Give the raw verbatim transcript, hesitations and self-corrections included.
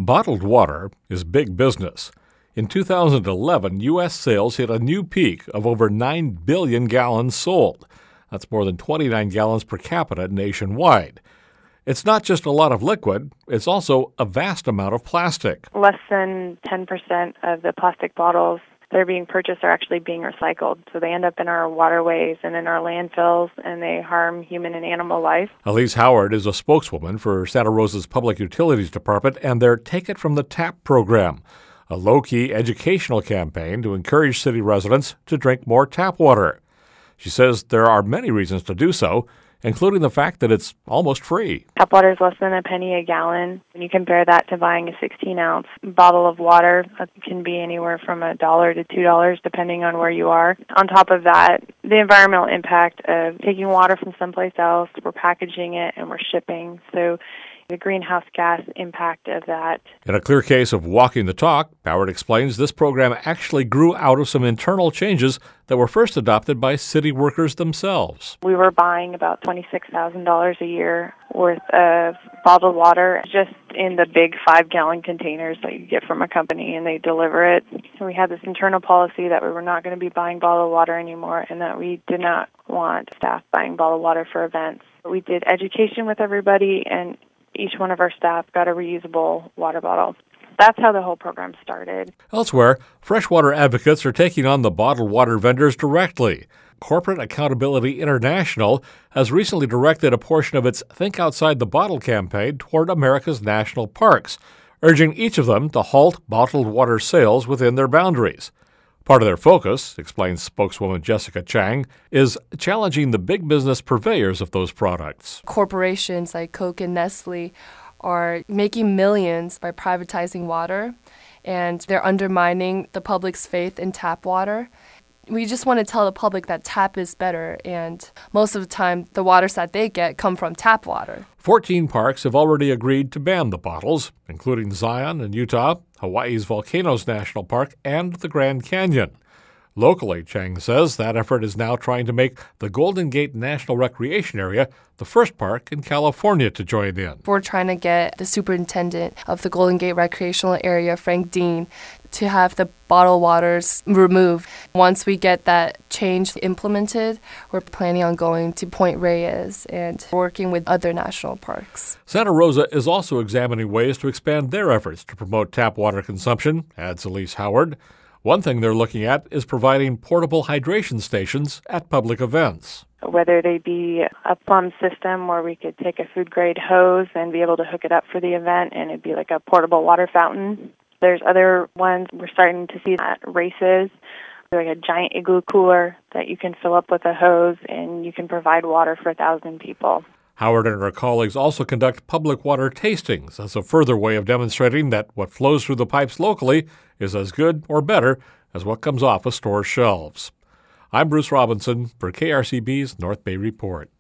Bottled water is big business. In two thousand eleven, U S sales hit a new peak of over nine billion gallons sold. That's more than twenty-nine gallons per capita nationwide. It's not just a lot of liquid, it's also a vast amount of plastic. Less than ten percent of the plastic bottles that are being purchased are actually being recycled. So they end up in our waterways and in our landfills, and they harm human and animal life. Elise Howard is a spokeswoman for Santa Rosa's Public Utilities Department and their Take It From the Tap program, a low-key educational campaign to encourage city residents to drink more tap water. She says there are many reasons to do so, including the fact that it's almost free. Tap water is less than a penny a gallon. When you compare that to buying a sixteen-ounce bottle of water, that can be anywhere from a dollar to two dollars, depending on where you are. On top of that, the environmental impact of taking water from someplace else, we're packaging it, and we're shipping. So the greenhouse gas impact of that. In a clear case of walking the talk, Howard explains this program actually grew out of some internal changes that were first adopted by city workers themselves. We were buying about twenty-six thousand dollars a year worth of bottled water just in the big five-gallon containers that you get from a company, and they deliver it. So we had this internal policy that we were not going to be buying bottled water anymore, and that we did not want staff buying bottled water for events. We did education with everybody, and each one of our staff got a reusable water bottle. That's how the whole program started. Elsewhere, freshwater advocates are taking on the bottled water vendors directly. Corporate Accountability International has recently directed a portion of its Think Outside the Bottle campaign toward America's national parks, urging each of them to halt bottled water sales within their boundaries. Part of their focus, explains spokeswoman Jessica Chang, is challenging the big business purveyors of those products. Corporations like Coke and Nestle are making millions by privatizing water, and they're undermining the public's faith in tap water. We just want to tell the public that tap is better, and most of the time, the waters that they get come from tap water. Fourteen parks have already agreed to ban the bottles, including Zion in Utah, Hawaii's Volcanoes National Park, and the Grand Canyon. Locally, Chang says that effort is now trying to make the Golden Gate National Recreation Area the first park in California to join in. We're trying to get the superintendent of the Golden Gate Recreational Area, Frank Dean, to have the bottled waters removed. Once we get that change implemented, we're planning on going to Point Reyes and working with other national parks. Santa Rosa is also examining ways to expand their efforts to promote tap water consumption, adds Elise Howard. One thing they're looking at is providing portable hydration stations at public events. Whether they be a plumb system where we could take a food-grade hose and be able to hook it up for the event, and it'd be like a portable water fountain. There's other ones we're starting to see at races, like a giant igloo cooler that you can fill up with a hose, and you can provide water for a thousand people. Howard and her colleagues also conduct public water tastings as a further way of demonstrating that what flows through the pipes locally is as good or better as what comes off a store's shelves. I'm Bruce Robinson for K R C B's North Bay Report.